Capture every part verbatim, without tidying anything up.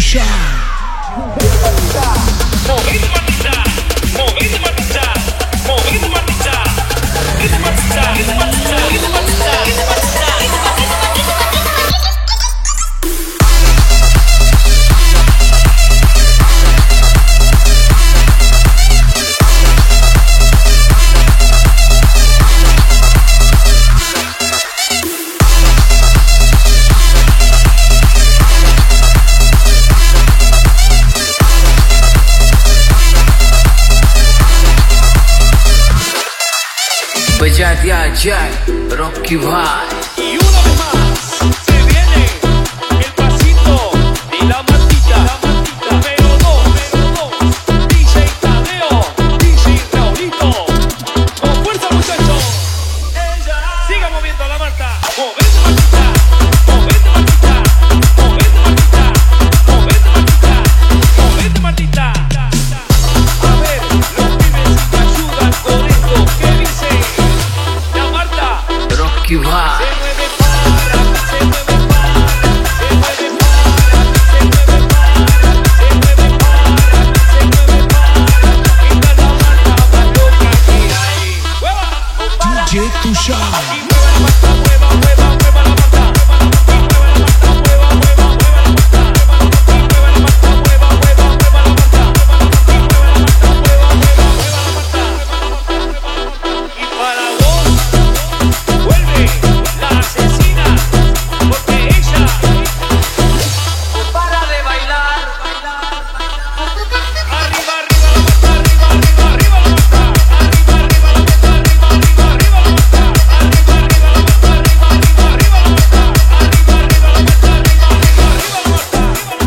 shine. Movete Martita, movete Martita, movete Martita, movete Martita, movete Martita, movete Martita, movete Martita, movete Martita. बजाते आ जाए रॉकी भाई. Y una vez más se viene el pasito y la Martita, la Martita, pero dos, pero dos, D J Tadeo, D J Raulito, con fuerza muchachos, siga moviendo la Marta, movete Martita, movete Martita, movete Martita, movete Martita, movete Martita. A ver, los pibes me ayudan con esto, ¿qué dice? La Marta, Rocky भाई. se mueve para, se mueve para, se mueve para, se mueve para, se mueve para, se mueve para. Esta es la Marta más loca que hay. ¡Mueva! D J Tushar. Y mueva la Marta, mueva, mueva, mueva la Marta. Y mueva la Marta, mueva, mueva, mueva la Marta. Y mueva la Marta, mueva, mueva, mueva la Marta. Y mueva la Marta, mueva, mueva, mueva la Marta. Y para vos vuelve la asesina, porque ella no para de bailar. Arriba, arriba la Marta, arriba, arriba, arriba la Marta. Arriba, arriba la Marta, arriba, arriba, arriba la Marta. Arriba, arriba la Marta, arriba, arriba, arriba la Marta. Arriba, arriba la Marta, arriba, arriba, arriba la Marta.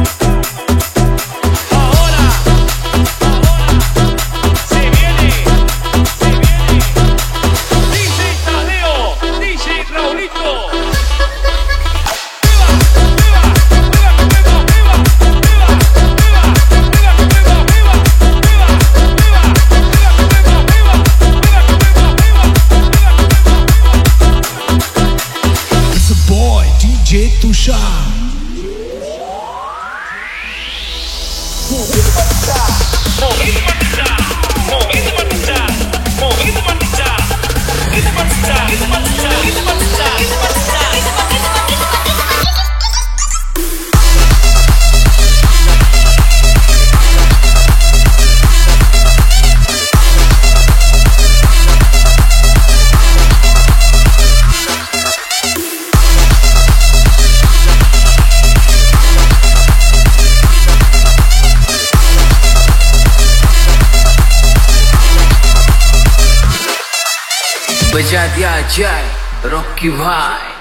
Ahora, ahora se viene, se viene D J Tadeo, D J Raulito. It's a boy, D J Tushar. Movete Martita, movete Martita, movete Martita, movete Martita, movete Martita, movete Martita, movete Martita. बजाते आ जाए रॉकी भाई.